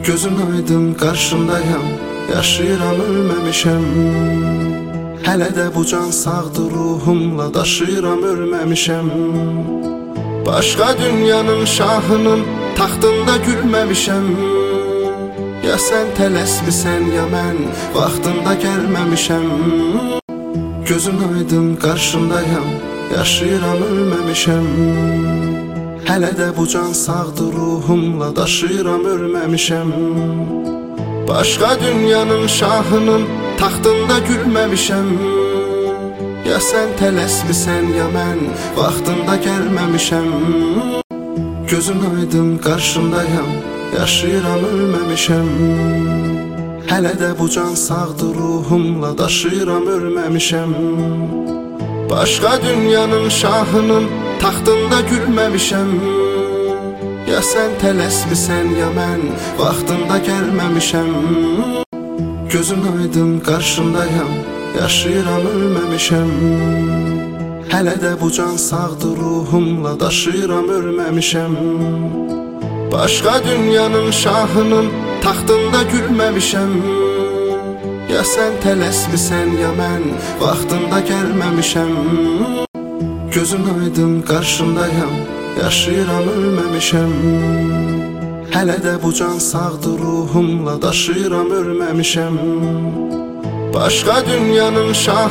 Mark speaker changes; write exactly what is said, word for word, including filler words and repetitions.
Speaker 1: Gözün aydın qarşındayam, yaşayıram ölməmişəm. Hələ də bu can sağdır, ruhumla daşıyıram ölməmişəm. Başqa dünyanın şahının taxtında gülməmişəm. Ya sən tələsmisən, ya mən vaxtında gəlməmişəm. Gözün aydın qarşındayam, yaşayıram ölməmişəm. Hələ də bu can sağdır, ruhumla daşıyıram ölməmişəm. Başqa dünyanın şahının taxtında gülməmişəm. Ya sən tələsmisən, ya mən vaxtında gəlməmişəm. Gözün aydın qarşındayam, yaşayıram ölməmişəm. Hələ də bu can sağdır, ruhumla daşıyıram ölməmişəm. Başqa dünyanın şahının taxtında gülməmişəm. Ya sən tələsmisən, ya mən vaxtında gəlməmişəm. Gözün aydın qarşındayam, yaşayıram ölməmişəm. Hələ də bu can sağdır, ruhumla daşıyıram ölməmişəm. Başqa dünyanın şahının taxtında gülməmişəm. Ya sən tələsmisən, ya mən vaxtında gəlməmişəm. Gözün aydın qarşındayam, yaşayıram ölməmişəm. Hələ də bu can sağdır, ruhumla daşıyıram ölməmişəm. Başqa dünyanın şahı